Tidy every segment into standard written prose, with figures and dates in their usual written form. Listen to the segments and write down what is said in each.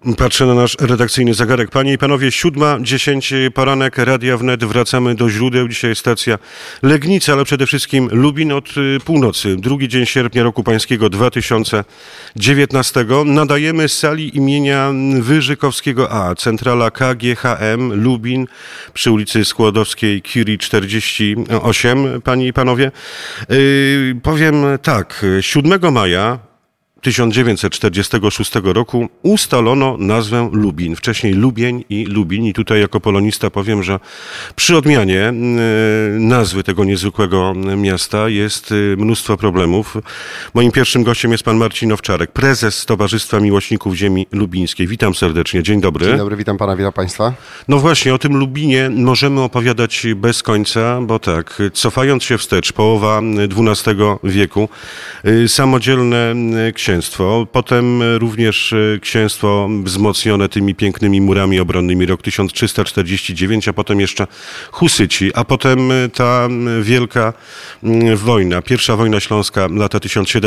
Patrzę na nasz redakcyjny zegarek. Panie i panowie, 7:10 poranek, Radia Wnet. Wracamy do źródeł. Dzisiaj stacja Legnica, ale przede wszystkim Lubin od północy. Drugi dzień sierpnia roku pańskiego 2019. Nadajemy z sali imienia Wyżykowskiego A. Centrala KGHM Lubin przy ulicy Skłodowskiej Curie 48. Panie i panowie, powiem tak. 7 maja 1946 roku ustalono nazwę Lubin. Wcześniej Lubień i Lubin. I tutaj jako polonista powiem, że przy odmianie nazwy tego niezwykłego miasta jest mnóstwo problemów. Moim pierwszym gościem jest pan Marcin Owczarek, prezes Towarzystwa Miłośników Ziemi Lubińskiej. Witam serdecznie. Dzień dobry. Dzień dobry, witam pana, witam państwa. No właśnie, o tym Lubinie możemy opowiadać bez końca, bo tak, cofając się wstecz, połowa XII wieku, samodzielne księstwo, potem również księstwo wzmocnione tymi pięknymi murami obronnymi, rok 1349, a potem jeszcze Husyci, a potem ta wielka wojna, pierwsza wojna śląska, lata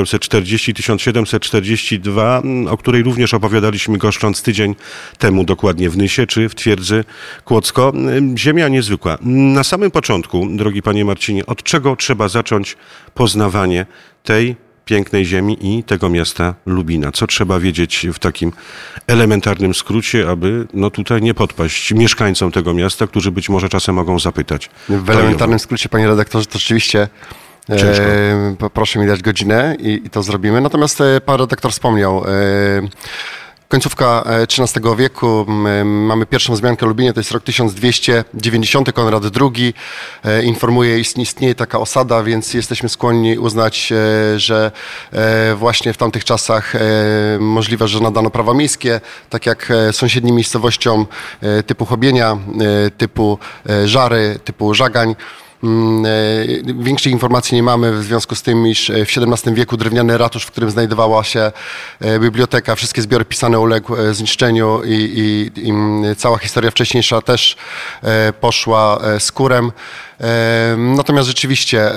1740-1742, o której również opowiadaliśmy goszcząc tydzień temu dokładnie w Nysie czy w Twierdzy Kłodzko. Ziemia niezwykła. Na samym początku, drogi panie Marcinie, od czego trzeba zacząć poznawanie tej pięknej ziemi i tego miasta Lubina? Co trzeba wiedzieć w takim elementarnym skrócie, aby tutaj nie podpaść mieszkańcom tego miasta, którzy być może czasem mogą zapytać. W elementarnym skrócie, panie redaktorze, to rzeczywiście proszę mi dać godzinę i to zrobimy. Natomiast pan redaktor wspomniał, końcówka XIII wieku, mamy pierwszą wzmiankę o Lubinie, to jest rok 1290, Konrad II informuje, istnieje taka osada, więc jesteśmy skłonni uznać, że właśnie w tamtych czasach możliwe, że nadano prawa miejskie, tak jak sąsiednim miejscowościom typu Chobienia, typu Żary, typu Żagań. Większych informacji nie mamy w związku z tym, iż w XVII wieku drewniany ratusz, w którym znajdowała się biblioteka, wszystkie zbiory pisane uległ zniszczeniu i cała historia wcześniejsza też poszła z kurem. Natomiast rzeczywiście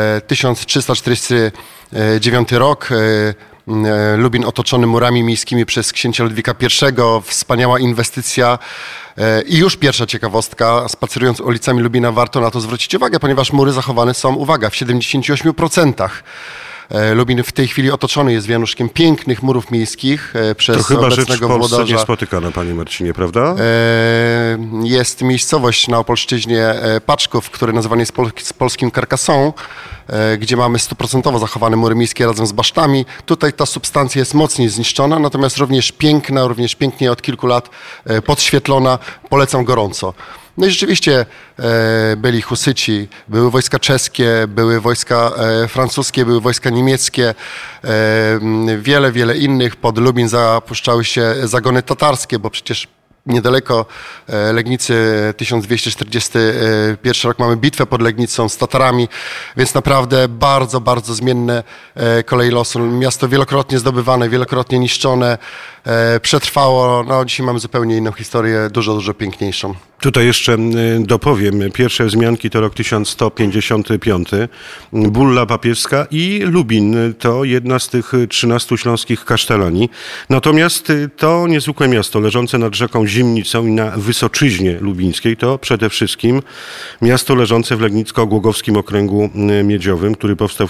1349 rok, Lubin otoczony murami miejskimi przez księcia Ludwika I, wspaniała inwestycja. I już pierwsza ciekawostka, spacerując ulicami Lubina warto na to zwrócić uwagę, ponieważ mury zachowane są, uwaga, w 78%. Lubin w tej chwili otoczony jest wianuszkiem pięknych murów miejskich przez obecnego włodarza. To chyba rzecz w Polsce niespotykana, panie Marcinie, prawda? Jest miejscowość na Opolszczyźnie Paczków, który nazywany jest polskim Carcassonne, gdzie mamy 100% zachowane mury miejskie razem z basztami. Tutaj ta substancja jest mocniej zniszczona, natomiast również piękna, również pięknie od kilku lat podświetlona. Polecam gorąco. No i rzeczywiście byli Husyci, były wojska czeskie, były wojska francuskie, były wojska niemieckie, wiele innych. Pod Lubin zapuszczały się zagony tatarskie, bo przecież niedaleko Legnicy, 1241 rok, mamy bitwę pod Legnicą z Tatarami, więc naprawdę bardzo zmienne kolej losu. Miasto wielokrotnie zdobywane, wielokrotnie niszczone, przetrwało. No, dzisiaj mamy zupełnie inną historię, dużo piękniejszą. Tutaj jeszcze dopowiem, pierwsze wzmianki to rok 1155, bulla papieska i Lubin to jedna z tych 13 śląskich kasztelanii. Natomiast to niezwykłe miasto leżące nad rzeką Zimnicą i na Wysoczyźnie Lubińskiej to przede wszystkim miasto leżące w Legnicko-Głogowskim Okręgu Miedziowym, który powstał w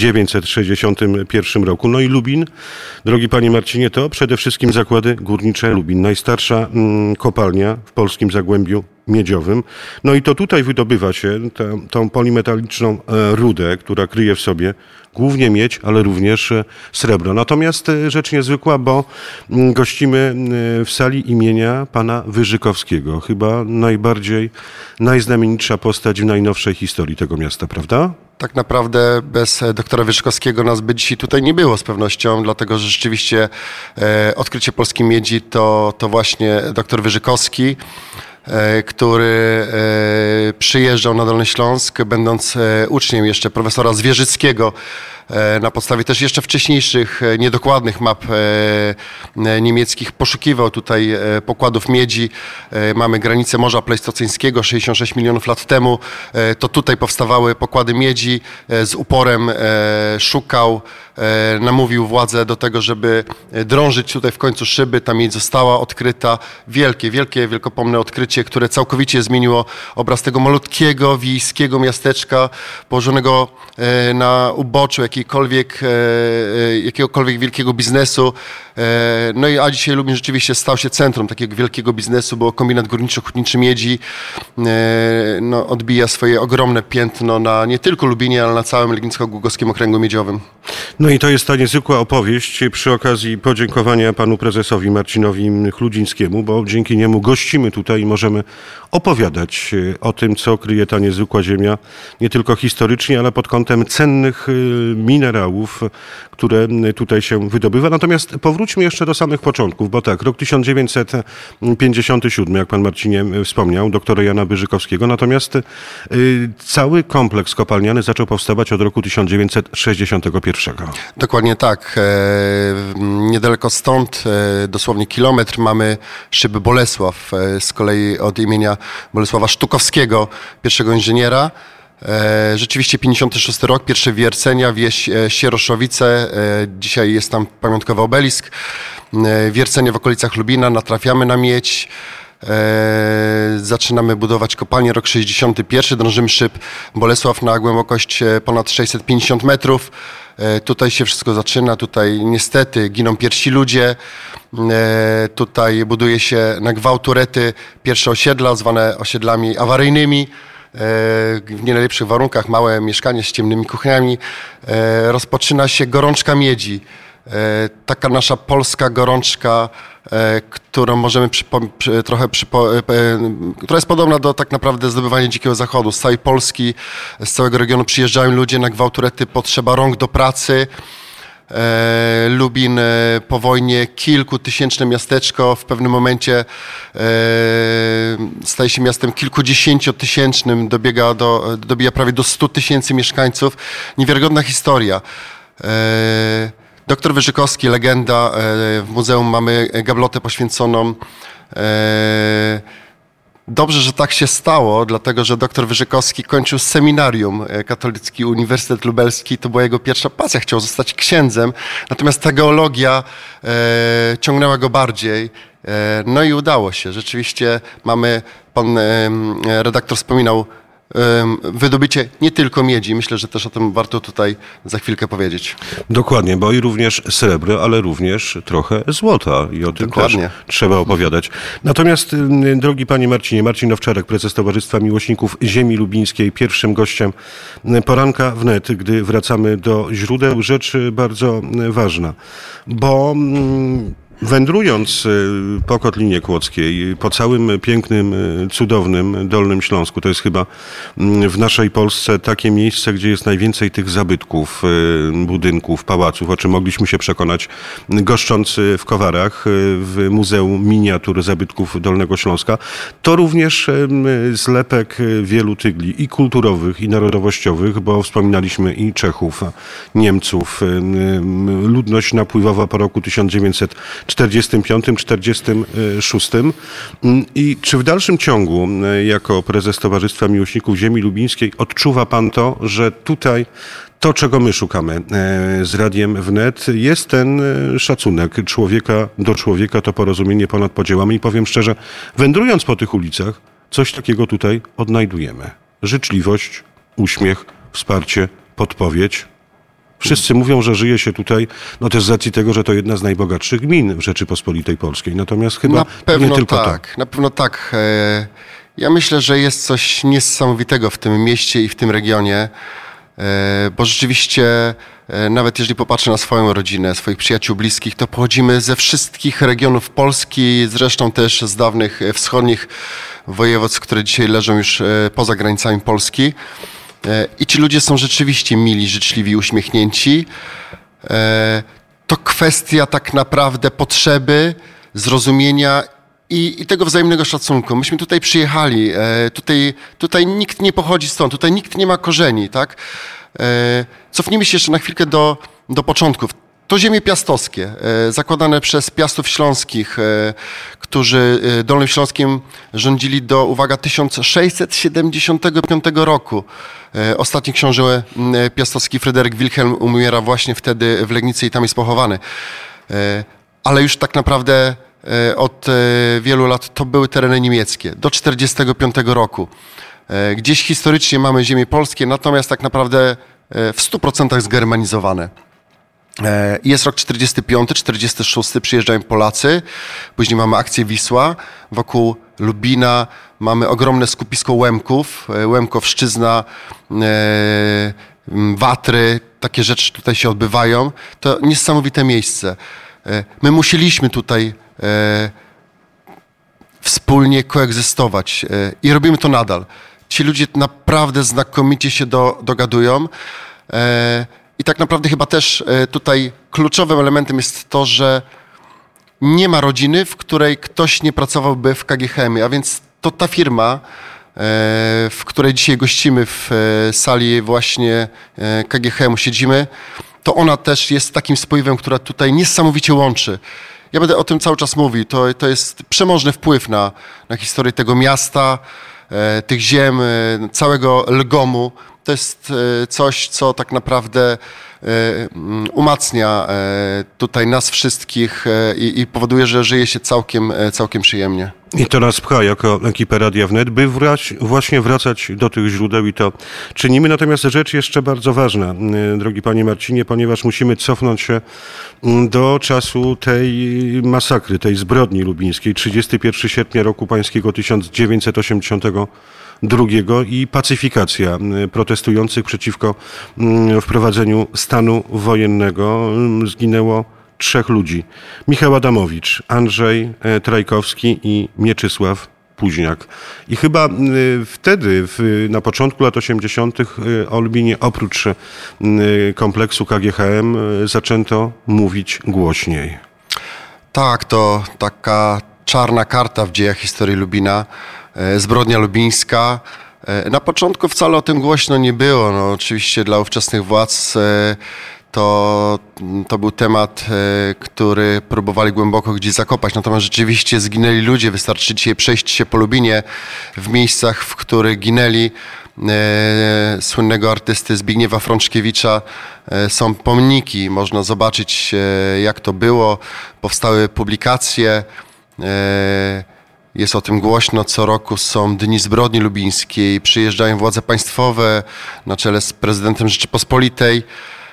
1961 roku. No i Lubin, drogi panie Marcinie, to przede wszystkim zakłady górnicze Lubin, najstarsza kopalnia w polskim Zagłębiu Miedziowym. No i to tutaj wydobywa się tą polimetaliczną rudę, która kryje w sobie głównie miedź, ale również srebro. Natomiast rzecz niezwykła, bo gościmy w sali imienia pana Wyżykowskiego. Chyba najznamienitsza postać w najnowszej historii tego miasta, prawda? Tak naprawdę bez doktora Wyżykowskiego nas by dzisiaj tutaj nie było z pewnością, dlatego że rzeczywiście odkrycie polskiej miedzi to właśnie doktor Wyżykowski, który przyjeżdżał na Dolny Śląsk, będąc uczniem jeszcze profesora Zwierzyckiego na podstawie też jeszcze wcześniejszych, niedokładnych map niemieckich poszukiwał tutaj pokładów miedzi. Mamy granicę Morza Plejstoceńskiego 66 milionów lat temu. To tutaj powstawały pokłady miedzi. Z uporem szukał, namówił władze do tego, żeby drążyć tutaj w końcu szyby. Ta miedź została odkryta. Wielkopomne odkrycie, które całkowicie zmieniło obraz tego malutkiego, wiejskiego miasteczka położonego na uboczu jakiegokolwiek wielkiego biznesu. No i a dzisiaj Lubin rzeczywiście stał się centrum takiego wielkiego biznesu, bo kombinat górniczo-hutniczy miedzi odbija swoje ogromne piętno na nie tylko Lubinie, ale na całym Legnicko-Głogowskim Okręgu Miedziowym. No i to jest ta niezwykła opowieść przy okazji podziękowania panu prezesowi Marcinowi Chludzińskiemu, bo dzięki niemu gościmy tutaj i możemy opowiadać o tym, co kryje ta niezwykła ziemia, nie tylko historycznie, ale pod kątem cennych minerałów, które tutaj się wydobywa. Natomiast powróćmy jeszcze do samych początków, bo tak, rok 1957, jak pan Marcinie wspomniał, doktora Jana Byrzykowskiego, natomiast cały kompleks kopalniany zaczął powstawać od roku 1961. Dokładnie tak. Niedaleko stąd, dosłownie kilometr, mamy szyby Bolesław, z kolei od imienia Bolesława Sztukowskiego, pierwszego inżyniera. Rzeczywiście 56 rok, pierwsze wiercenia, wieś Sieroszowice, dzisiaj jest tam pamiątkowy obelisk. Wiercenie w okolicach Lubina, natrafiamy na miedź. Zaczynamy budować kopalnię, rok 61, drążymy szyb Bolesław na głębokość ponad 650 metrów. Tutaj się wszystko zaczyna, tutaj niestety giną pierwsi ludzie, tutaj buduje się na gwałt turety pierwsze osiedla, zwane osiedlami awaryjnymi. W nie najlepszych warunkach, małe mieszkanie z ciemnymi kuchniami. Rozpoczyna się gorączka miedzi. Taka nasza polska gorączka, którą możemy która jest podobna do tak naprawdę zdobywania Dzikiego Zachodu. Z całej Polski, z całego regionu przyjeżdżają ludzie na gwałt turety, potrzeba rąk do pracy. Lubin po wojnie, kilkutysięczne miasteczko, w pewnym momencie staje się miastem kilkudziesięciotysięcznym, dobija prawie do 100 000 mieszkańców. Niewiarygodna historia. Doktor Wyrzykowski, legenda. W muzeum mamy gablotę poświęconą. Dobrze, że tak się stało, dlatego że doktor Wyrzykowski kończył seminarium, Katolicki Uniwersytet Lubelski, to była jego pierwsza pasja, chciał zostać księdzem, natomiast ta geologia ciągnęła go bardziej, no i udało się. Rzeczywiście mamy, pan redaktor wspominał, wydobycie nie tylko miedzi. Myślę, że też o tym warto tutaj za chwilkę powiedzieć. Dokładnie, bo i również srebro, ale również trochę złota i o tym Dokładnie. też trzeba opowiadać. Natomiast, drogi panie Marcinie, Marcin Owczarek, prezes Towarzystwa Miłośników Ziemi Lubińskiej, pierwszym gościem poranka wnet, gdy wracamy do źródeł, rzecz bardzo ważna, bo wędrując po Kotlinie Kłodzkiej, po całym pięknym, cudownym Dolnym Śląsku, to jest chyba w naszej Polsce takie miejsce, gdzie jest najwięcej tych zabytków, budynków, pałaców, o czym mogliśmy się przekonać, goszcząc w Kowarach, w Muzeum Miniatur Zabytków Dolnego Śląska. To również zlepek wielu tygli i kulturowych, i narodowościowych, bo wspominaliśmy i Czechów, Niemców, ludność napływowa po roku 1945-1946. I czy w dalszym ciągu, jako prezes Towarzystwa Miłośników Ziemi Lubińskiej, odczuwa pan to, że tutaj to, czego my szukamy z Radiem Wnet, jest ten szacunek człowieka do człowieka, to porozumienie ponad podziałami. I powiem szczerze, wędrując po tych ulicach, coś takiego tutaj odnajdujemy. Życzliwość, uśmiech, wsparcie, podpowiedź. Wszyscy mówią, że żyje się tutaj, no też z racji tego, że to jedna z najbogatszych gmin w Rzeczypospolitej Polskiej. Natomiast chyba nie tylko tak. Na pewno tak. Ja myślę, że jest coś niesamowitego w tym mieście i w tym regionie, bo rzeczywiście nawet jeżeli popatrzę na swoją rodzinę, swoich przyjaciół bliskich, to pochodzimy ze wszystkich regionów Polski, zresztą też z dawnych wschodnich województw, które dzisiaj leżą już poza granicami Polski. I ci ludzie są rzeczywiście mili, życzliwi, uśmiechnięci. To kwestia tak naprawdę potrzeby, zrozumienia i tego wzajemnego szacunku. Myśmy tutaj przyjechali, tutaj nikt nie pochodzi stąd, tutaj nikt nie ma korzeni, tak? Cofnijmy się jeszcze na chwilkę do początków. To ziemie piastowskie, zakładane przez Piastów Śląskich, którzy Dolnym Śląskiem rządzili do, uwaga, 1675 roku. Ostatni książę piastowski Fryderyk Wilhelm umiera właśnie wtedy w Legnicy i tam jest pochowany. Ale już tak naprawdę od wielu lat to były tereny niemieckie, do 1945 roku. Gdzieś historycznie mamy ziemie polskie, natomiast tak naprawdę w 100% zgermanizowane. Jest rok 45, 46, przyjeżdżają Polacy, później mamy akcję Wisła, wokół Lubina mamy ogromne skupisko Łemków, Łemkowszczyzna, Watry, takie rzeczy tutaj się odbywają. To niesamowite miejsce. My musieliśmy tutaj wspólnie koegzystować i robimy to nadal. Ci ludzie naprawdę znakomicie się dogadują. I tak naprawdę chyba też tutaj kluczowym elementem jest to, że nie ma rodziny, w której ktoś nie pracowałby w KGHM-ie, a więc to ta firma, w której dzisiaj gościmy w sali właśnie KGHM-u siedzimy, to ona też jest takim spoiwem, która tutaj niesamowicie łączy. Ja będę o tym cały czas mówił. To jest przemożny wpływ na historię tego miasta, tych ziem, całego Lgomu. To jest coś, co tak naprawdę umacnia tutaj nas wszystkich i powoduje, że żyje się całkiem przyjemnie. I to nas pcha jako ekipę Radia Wnet, by właśnie wracać do tych źródeł i to czynimy. Natomiast rzecz jeszcze bardzo ważna, drogi panie Marcinie, ponieważ musimy cofnąć się do czasu tej masakry, tej zbrodni lubińskiej, 31 sierpnia roku pańskiego 1982 i pacyfikacja protestujących przeciwko wprowadzeniu stanu wojennego. Zginęło 3 ludzi. Michał Adamowicz, Andrzej Trajkowski i Mieczysław Późniak. I chyba wtedy, na początku lat 80. o Lubinie, oprócz kompleksu KGHM, zaczęto mówić głośniej. Tak, to taka czarna karta w dziejach historii Lubina. Zbrodnia lubińska. Na początku wcale o tym głośno nie było. No, oczywiście dla ówczesnych władz to był temat, który próbowali głęboko gdzieś zakopać. Natomiast rzeczywiście zginęli ludzie. Wystarczy dzisiaj przejść się po Lubinie w miejscach, w których ginęli słynnego artysty Zbigniewa Frączkiewicza. Są pomniki. Można zobaczyć, jak to było. Powstały publikacje. Jest o tym głośno, co roku są Dni Zbrodni Lubińskiej, przyjeżdżają władze państwowe na czele z prezydentem Rzeczypospolitej.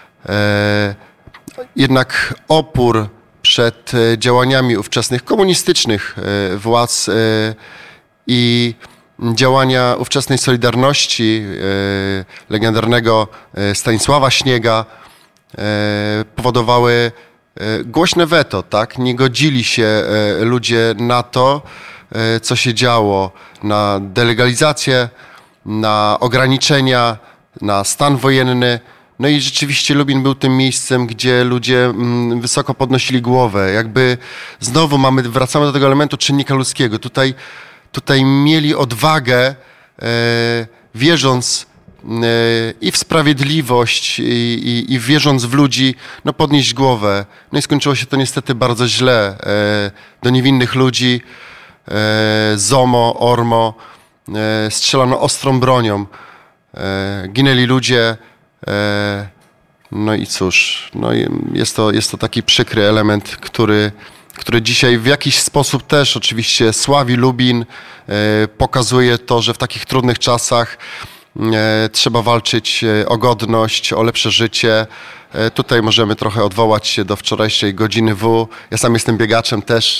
Jednak opór przed działaniami ówczesnych komunistycznych władz i działania ówczesnej Solidarności, legendarnego Stanisława Śniega, powodowały głośne weto, tak? Nie godzili się ludzie na to, co się działo, na delegalizację, na ograniczenia, na stan wojenny. No i rzeczywiście Lubin był tym miejscem, gdzie ludzie wysoko podnosili głowę. Jakby znowu wracamy do tego elementu czynnika ludzkiego. Tutaj mieli odwagę, wierząc i w sprawiedliwość i wierząc w ludzi, no podnieść głowę. No i skończyło się to niestety bardzo źle. Do niewinnych ludzi ZOMO, ORMO strzelano ostrą bronią. Ginęli ludzie. No i cóż, no jest to taki przykry element, który dzisiaj w jakiś sposób też oczywiście sławi Lubin, pokazuje to, że w takich trudnych czasach trzeba walczyć o godność, o lepsze życie. Tutaj możemy trochę odwołać się do wczorajszej godziny W. Ja sam jestem biegaczem też.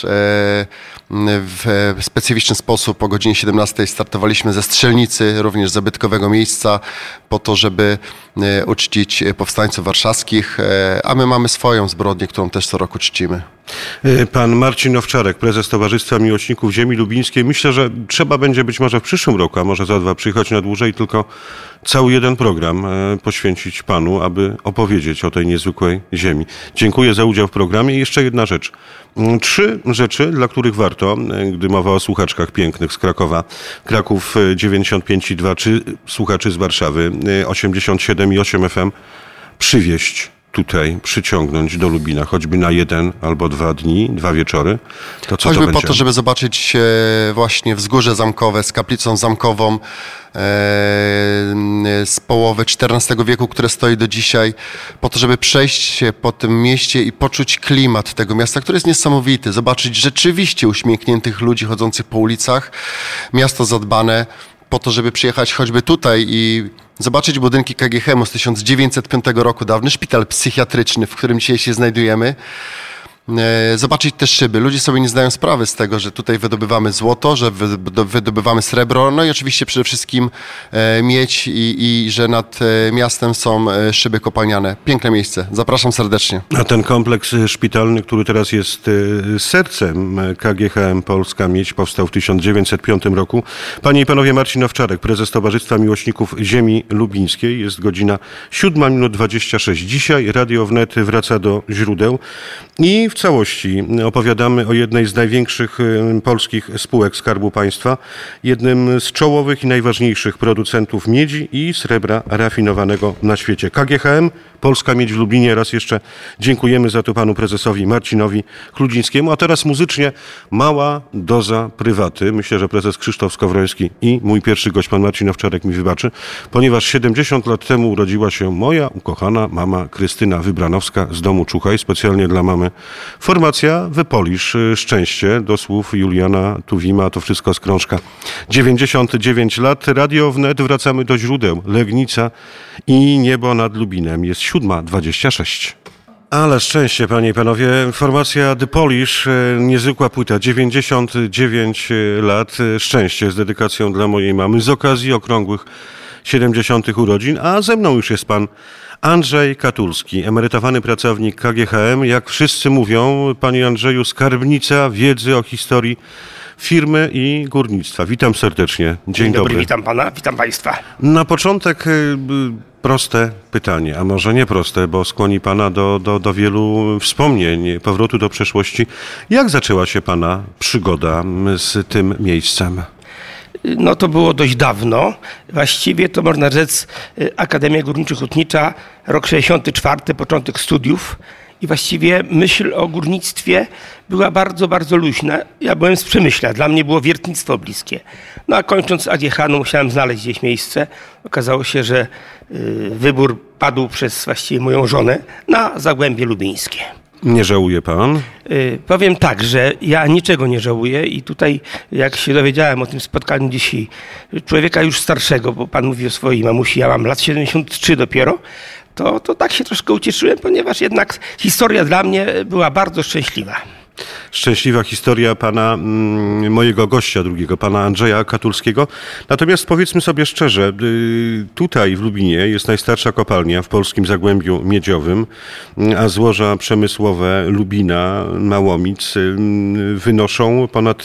W specyficzny sposób o godzinie 17 startowaliśmy ze Strzelnicy, również zabytkowego miejsca, po to, żeby uczcić powstańców warszawskich, a my mamy swoją zbrodnię, którą też co roku czcimy. Pan Marcin Owczarek, prezes Towarzystwa Miłośników Ziemi Lubińskiej. Myślę, że trzeba będzie być może w przyszłym roku, a może za 2 przyjechać na dłużej, tylko cały jeden program poświęcić panu, aby opowiedzieć o tej niezwykłej ziemi. Dziękuję za udział w programie. I jeszcze jedna rzecz. 3 rzeczy, dla których warto, gdy mowa o słuchaczkach pięknych z Krakowa, Kraków 95,2, czy słuchaczy z Warszawy 87,8 FM, przywieźć tutaj, przyciągnąć do Lubina, choćby na 1 albo 2 dni, 2 wieczory, to co choćby to będzie? po to, żeby zobaczyć właśnie Wzgórze Zamkowe z kaplicą zamkową z połowy XIV wieku, które stoi do dzisiaj, po to, żeby przejść się po tym mieście i poczuć klimat tego miasta, który jest niesamowity, zobaczyć rzeczywiście uśmiechniętych ludzi chodzących po ulicach, miasto zadbane, po to, żeby przyjechać choćby tutaj i zobaczyć budynki KGHM z 1905 roku, dawny szpital psychiatryczny, w którym dzisiaj się znajdujemy. Zobaczyć te szyby. Ludzie sobie nie zdają sprawy z tego, że tutaj wydobywamy złoto, że wydobywamy srebro, no i oczywiście przede wszystkim miedź i że nad miastem są szyby kopalniane. Piękne miejsce. Zapraszam serdecznie. A ten kompleks szpitalny, który teraz jest sercem KGHM Polska Miedź, powstał w 1905 roku. Panie i panowie, Marcin Owczarek, prezes Towarzystwa Miłośników Ziemi Lubińskiej. Jest godzina 7:26. Dzisiaj Radio Wnet wraca do źródeł i w całości opowiadamy o jednej z największych polskich spółek Skarbu Państwa, jednym z czołowych i najważniejszych producentów miedzi i srebra rafinowanego na świecie. KGHM Polska Miedź w Lublinie. Raz jeszcze dziękujemy za to panu prezesowi Marcinowi Chludzińskiemu. A teraz muzycznie mała doza prywaty. Myślę, że prezes Krzysztof Skowroński i mój pierwszy gość, pan Marcin Owczarek, mi wybaczy, ponieważ 70 lat temu urodziła się moja ukochana mama Krystyna Wybranowska z domu Czuchaj, specjalnie dla mamy. Formacja Wypolisz Szczęście, do słów Juliana Tuwima, to wszystko z krążka. 99 lat, Radio Wnet, wracamy do źródeł. Legnica i niebo nad Lubinem. Jest 7:26. Ale szczęście, panie i panowie. Formacja The Polish, niezwykła płyta, 99 lat. Szczęście z dedykacją dla mojej mamy z okazji okrągłych 70. urodzin, a ze mną już jest pan Andrzej Katulski, emerytowany pracownik KGHM. Jak wszyscy mówią, panie Andrzeju, skarbnica wiedzy o historii firmy i górnictwa. Witam serdecznie. Dzień dobry. Witam pana, witam państwa. Na początek proste pytanie, a może nie proste, bo skłoni pana do wielu wspomnień, powrotu do przeszłości. Jak zaczęła się pana przygoda z tym miejscem? No to było dość dawno. Właściwie to można rzec Akademia Górniczo-Hutnicza, rok 64, początek studiów. I właściwie myśl o górnictwie była bardzo, bardzo luźna. Ja byłem z Przemyśla, dla mnie było wiertnictwo bliskie. No a kończąc AGH, no musiałem znaleźć gdzieś miejsce. Okazało się, że wybór padł przez właściwie moją żonę na Zagłębie Lubińskie. Nie żałuje pan? Powiem tak, że ja niczego nie żałuję i tutaj jak się dowiedziałem o tym spotkaniu dzisiaj człowieka już starszego, bo pan mówi o swojej mamusi, ja mam lat 73 dopiero, to tak się troszkę ucieszyłem, ponieważ jednak historia dla mnie była bardzo szczęśliwa. Szczęśliwa historia pana, mojego gościa drugiego, pana Andrzeja Katulskiego. Natomiast powiedzmy sobie szczerze, tutaj w Lubinie jest najstarsza kopalnia w polskim Zagłębiu Miedziowym, a złoża przemysłowe Lubina, Małomic wynoszą ponad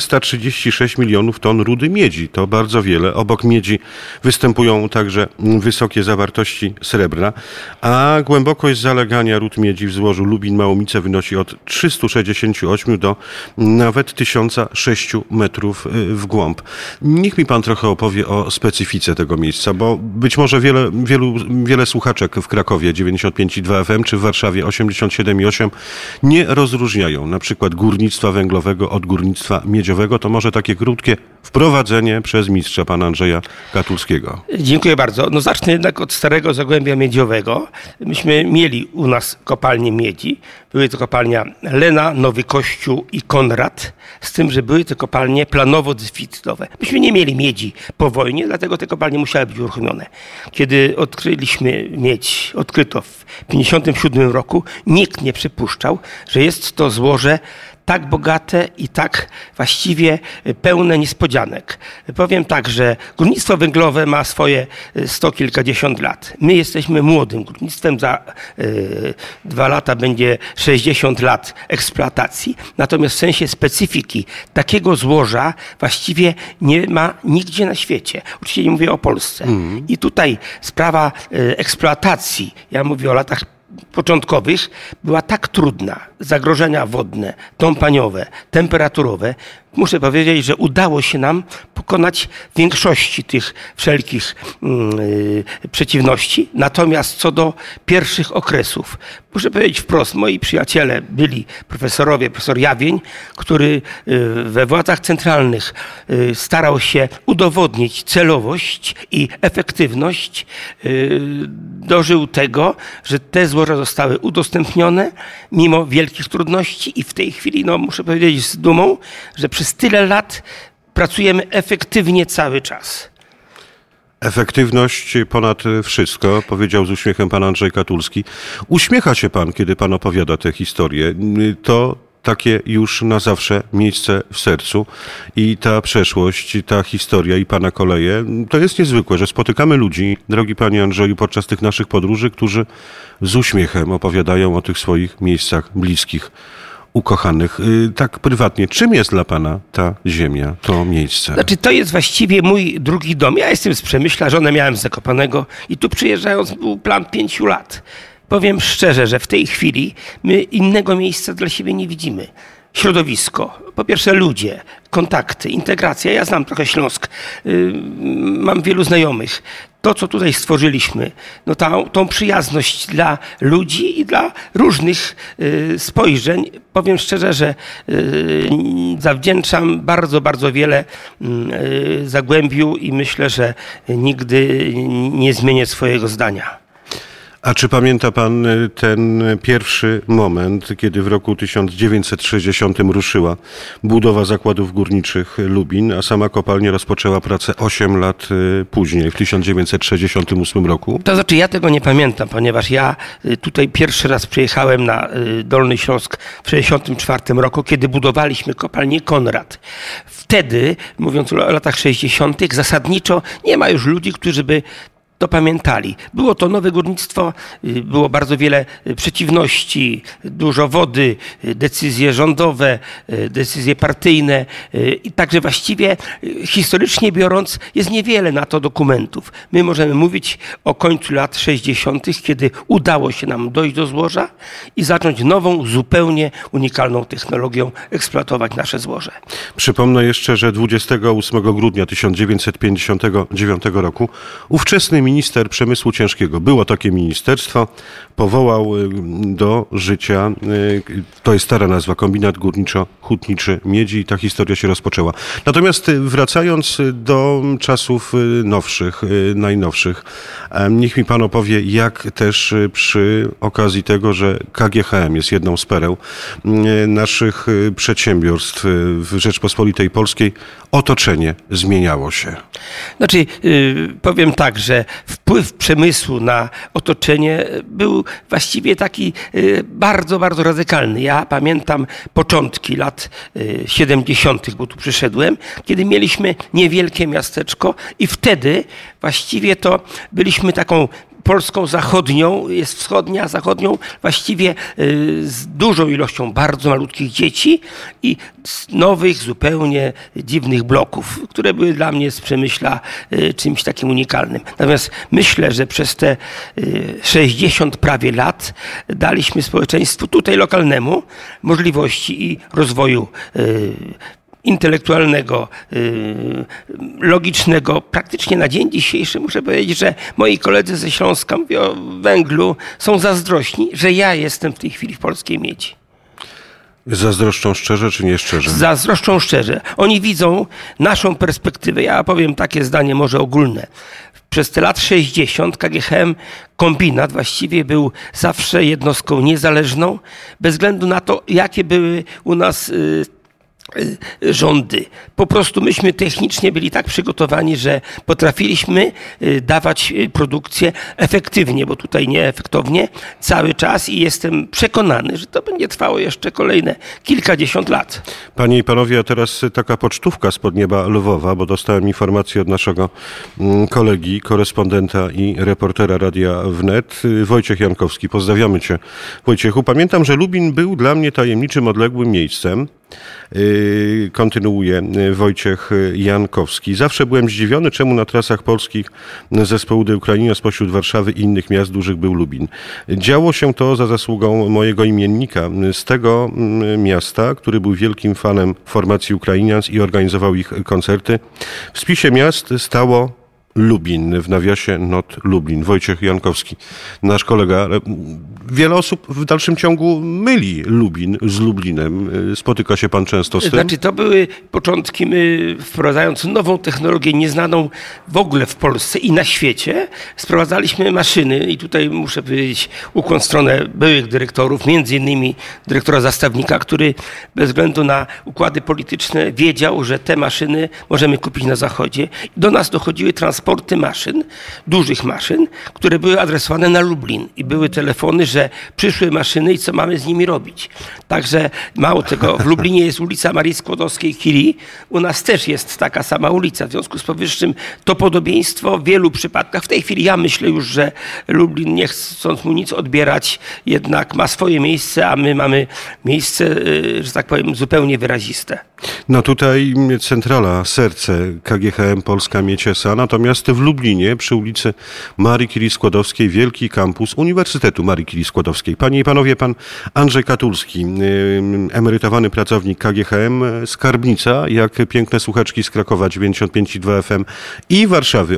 336 milionów ton rudy miedzi. To bardzo wiele. Obok miedzi występują także wysokie zawartości srebra, a głębokość zalegania ród miedzi w złożu Lubin-Małomice wynosi od 368 do nawet 1006 metrów w głąb. Niech mi pan trochę opowie o specyfice tego miejsca, bo być może wiele słuchaczek w Krakowie 95,2 FM czy w Warszawie 87,8 nie rozróżniają na przykład górnictwa węglowego od górnictwa miedziowego. To może takie krótkie wprowadzenie przez mistrza pana Andrzeja Katulskiego. Dziękuję bardzo. No zacznę jednak od starego Zagłębia Miedziowego. Myśmy mieli u nas kopalnie miedzi. Były to kopalnia Lena, Nowy Kościół i Konrad, z tym, że były to kopalnie planowo-deficytowe. Myśmy nie mieli miedzi po wojnie, dlatego te kopalnie musiały być uruchomione. Kiedy odkryliśmy miedź, odkryto w 1957 roku, nikt nie przypuszczał, że jest to złoże tak bogate i tak właściwie pełne niespodzianek. Powiem tak, że górnictwo węglowe ma swoje 100 kilkadziesiąt lat. My jesteśmy młodym górnictwem, za 2 lata będzie 60 lat eksploatacji. Natomiast w sensie specyfiki takiego złoża właściwie nie ma nigdzie na świecie. Oczywiście nie mówię o Polsce. I tutaj sprawa eksploatacji, ja mówię o latach początkowych była tak trudna, zagrożenia wodne, tąpaniowe, temperaturowe, muszę powiedzieć, że udało się nam pokonać większości tych wszelkich przeciwności. Natomiast co do pierwszych okresów, muszę powiedzieć wprost, moi przyjaciele byli profesorowie, profesor Jawień, który we władzach centralnych starał się udowodnić celowość i efektywność, dożył tego, że te złoża zostały udostępnione mimo wielkich trudności i w tej chwili, no, muszę powiedzieć z dumą, że przez tyle lat pracujemy efektywnie cały czas. Efektywność ponad wszystko, powiedział z uśmiechem pan Andrzej Katulski. Uśmiecha się pan, kiedy pan opowiada tę historię. To takie już na zawsze miejsce w sercu i ta przeszłość, ta historia i pana koleje, to jest niezwykłe, że spotykamy ludzi, drogi panie Andrzeju, podczas tych naszych podróży, którzy z uśmiechem opowiadają o tych swoich miejscach bliskich, ukochanych. Tak prywatnie, czym jest dla pana ta ziemia, to miejsce? Znaczy, to jest właściwie mój drugi dom. Ja jestem z Przemyśla, żonę miałem z Zakopanego i tu przyjeżdżając był plan 5 lat. Powiem szczerze, że w tej chwili my innego miejsca dla siebie nie widzimy. Środowisko, po pierwsze ludzie, kontakty, integracja. Ja znam trochę Śląsk, mam wielu znajomych. To, co tutaj stworzyliśmy, no tą przyjazność dla ludzi i dla różnych spojrzeń, powiem szczerze, że zawdzięczam bardzo, bardzo wiele Zagłębiu i myślę, że nigdy nie zmienię swojego zdania. A czy pamięta pan ten pierwszy moment, kiedy w roku 1960 ruszyła budowa zakładów górniczych Lubin, a sama kopalnia rozpoczęła pracę 8 lat później, w 1968 roku? To znaczy, ja tego nie pamiętam, ponieważ ja tutaj pierwszy raz przyjechałem na Dolny Śląsk w 1964 roku, kiedy budowaliśmy kopalnię Konrad. Wtedy, mówiąc o latach 60., zasadniczo nie ma już ludzi, którzy by to pamiętali. Było to nowe górnictwo, było bardzo wiele przeciwności, dużo wody, decyzje rządowe, decyzje partyjne i także właściwie historycznie biorąc jest niewiele na to dokumentów. My możemy mówić o końcu lat 60., kiedy udało się nam dojść do złoża i zacząć nową, zupełnie unikalną technologią eksploatować nasze złoże. Przypomnę jeszcze, że 28 grudnia 1959 roku ówczesny minister przemysłu ciężkiego, było takie ministerstwo, powołał do życia, to jest stara nazwa, kombinat górniczo-hutniczy miedzi i ta historia się rozpoczęła. Natomiast wracając do czasów nowszych, najnowszych, niech mi pan opowie, jak też przy okazji tego, że KGHM jest jedną z pereł naszych przedsiębiorstw w Rzeczpospolitej Polskiej, otoczenie zmieniało się. Znaczy, powiem tak, że wpływ przemysłu na otoczenie był właściwie taki bardzo, bardzo radykalny. Ja pamiętam początki lat 70., bo tu przyszedłem, kiedy mieliśmy niewielkie miasteczko i wtedy właściwie to byliśmy taką Polską zachodnią, jest wschodnia, zachodnią, właściwie z dużą ilością bardzo malutkich dzieci i z nowych, zupełnie dziwnych bloków, które były dla mnie z Przemyśla czymś takim unikalnym. Natomiast myślę, że przez te 60 prawie lat daliśmy społeczeństwu tutaj lokalnemu możliwości i rozwoju intelektualnego, logicznego. Praktycznie na dzień dzisiejszy muszę powiedzieć, że moi koledzy ze Śląska, mówię o węglu, są zazdrośni, że ja jestem w tej chwili w polskiej miedzi. Zazdroszczą szczerze czy nie szczerze? Zazdroszczą szczerze. Oni widzą naszą perspektywę. Ja powiem takie zdanie może ogólne. Przez te lat 60 KGHM kombinat właściwie był zawsze jednostką niezależną, bez względu na to, jakie były u nas rządy. Po prostu myśmy technicznie byli tak przygotowani, że potrafiliśmy dawać produkcję efektywnie, bo tutaj nieefektownie, cały czas i jestem przekonany, że to będzie trwało jeszcze kolejne kilkadziesiąt lat. Panie i panowie, a teraz taka pocztówka spod nieba Lwowa, bo dostałem informację od naszego kolegi, korespondenta i reportera Radia Wnet, Wojciech Jankowski. Pozdrawiamy cię, Wojciechu. Pamiętam, że Lubin był dla mnie tajemniczym, odległym miejscem, Kontynuuje Wojciech Jankowski. Zawsze byłem zdziwiony, czemu na trasach polskich zespołu The Ukraina spośród Warszawy i innych miast dużych był Lubin. Działo się to za zasługą mojego imiennika z tego miasta, który był wielkim fanem formacji Ukrainians i organizował ich koncerty. W spisie miast stało Lubin, w nawiasie not Lublin. Wojciech Jankowski, nasz kolega. Wiele osób w dalszym ciągu myli Lubin z Lublinem. Spotyka się pan często z tym? Znaczy, to były początki, my wprowadzając nową technologię, nieznaną w ogóle w Polsce i na świecie, sprowadzaliśmy maszyny i tutaj muszę powiedzieć ukłon w stronę byłych dyrektorów, między innymi dyrektora Zastawnika, który bez względu na układy polityczne wiedział, że te maszyny możemy kupić na Zachodzie. Do nas dochodziły transporty maszyn, dużych maszyn, które były adresowane na Lublin i były telefony, że przyszły maszyny i co mamy z nimi robić. Także mało tego, w Lublinie jest ulica Marii Skłodowskiej-Curie, u nas też jest taka sama ulica. W związku z powyższym to podobieństwo w wielu przypadkach, w tej chwili ja myślę już, że Lublin, nie chcąc mu nic odbierać, jednak ma swoje miejsce, a my mamy miejsce, że tak powiem, zupełnie wyraziste. No tutaj centrala, serce KGHM Polska Mieciesa, natomiast w Lublinie przy ulicy Marii Curie-Skłodowskiej wielki kampus Uniwersytetu Marii Curie-Skłodowskiej. Panie i panowie, pan Andrzej Katulski, emerytowany pracownik KGHM, skarbnica, jak piękne słuchaczki z Krakowa 95,2 FM i Warszawy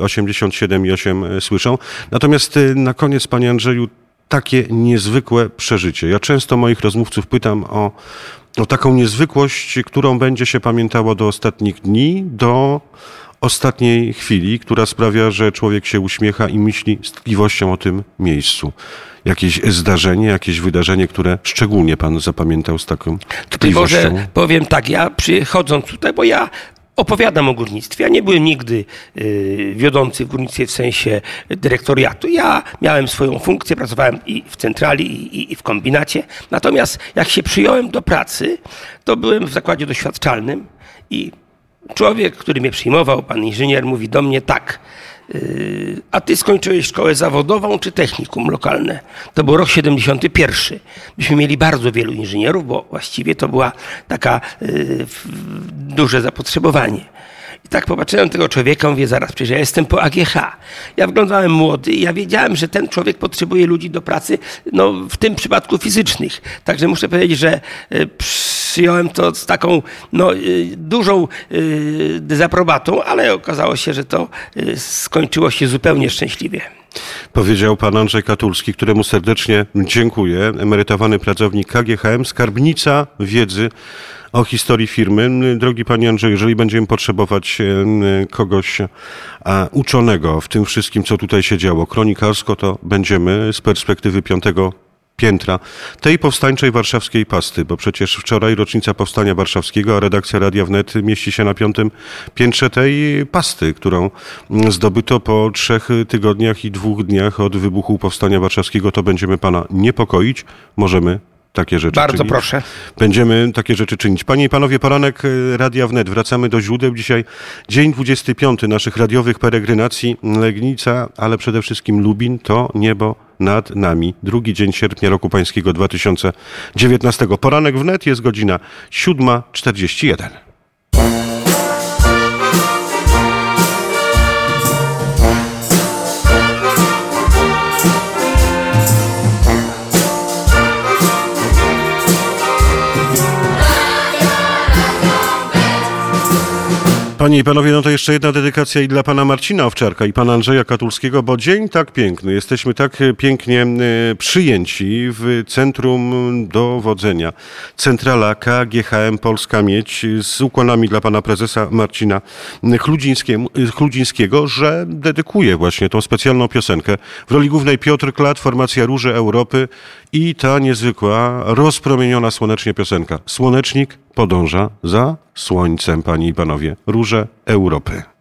87,8 słyszą. Natomiast na koniec, panie Andrzeju, takie niezwykłe przeżycie. Ja często moich rozmówców pytam o taką niezwykłość, którą będzie się pamiętało do ostatnich dni, do ostatniej chwili, która sprawia, że człowiek się uśmiecha i myśli z tkliwością o tym miejscu. Jakieś zdarzenie, jakieś wydarzenie, które szczególnie pan zapamiętał z taką tkliwością? Może powiem tak, ja przychodząc tutaj, bo ja opowiadam o górnictwie. Ja nie byłem nigdy wiodący w górnictwie w sensie dyrektoriatu. Ja miałem swoją funkcję, pracowałem i w centrali, i w kombinacie. Natomiast jak się przyjąłem do pracy, to byłem w zakładzie doświadczalnym i człowiek, który mnie przyjmował, pan inżynier, mówi do mnie tak: a ty skończyłeś szkołę zawodową czy technikum lokalne? To był rok 71. Myśmy mieli bardzo wielu inżynierów, bo właściwie to była taka duże zapotrzebowanie. I tak popatrzyłem na tego człowieka, mówię, zaraz, przecież ja jestem po AGH. Ja wyglądałem młody i ja wiedziałem, że ten człowiek potrzebuje ludzi do pracy, no w tym przypadku fizycznych. Także muszę powiedzieć, że przyjąłem to z taką dużą dezaprobatą, ale okazało się, że to skończyło się zupełnie szczęśliwie. Powiedział pan Andrzej Katulski, któremu serdecznie dziękuję. Emerytowany pracownik KGHM, skarbnica wiedzy o historii firmy. Drogi panie Andrzeju, jeżeli będziemy potrzebować kogoś uczonego w tym wszystkim, co tutaj się działo, kronikarsko, to będziemy z perspektywy 5. piętra tej powstańczej warszawskiej pasty, bo przecież wczoraj rocznica Powstania Warszawskiego, a redakcja Radia Wnet mieści się na 5. piętrze tej pasty, którą zdobyto po 3 tygodniach i 2 dniach od wybuchu Powstania Warszawskiego. To będziemy pana niepokoić. Możemy takie rzeczy Bardzo czynić. proszę. Będziemy takie rzeczy czynić. Panie i panowie, poranek Radia Wnet. Wracamy do źródeł. Dzisiaj dzień 25 naszych radiowych peregrynacji. Legnica, ale przede wszystkim Lubin, to niebo nad nami. 2 dzień sierpnia roku pańskiego 2019. Poranek Wnet, jest godzina 7:41. Panie i panowie, no to jeszcze jedna dedykacja i dla pana Marcina Owczarka i pana Andrzeja Katulskiego, bo dzień tak piękny, jesteśmy tak pięknie przyjęci w centrum dowodzenia. Centrala KGHM Polska Miedź z ukłonami dla pana prezesa Marcina Chludzińskiego, że dedykuje właśnie tą specjalną piosenkę. W roli głównej Piotr Klat, formacja Róże Europy i ta niezwykła, rozpromieniona słonecznie piosenka. Słonecznik podąża za słońcem, panie i panowie. Róże Europy.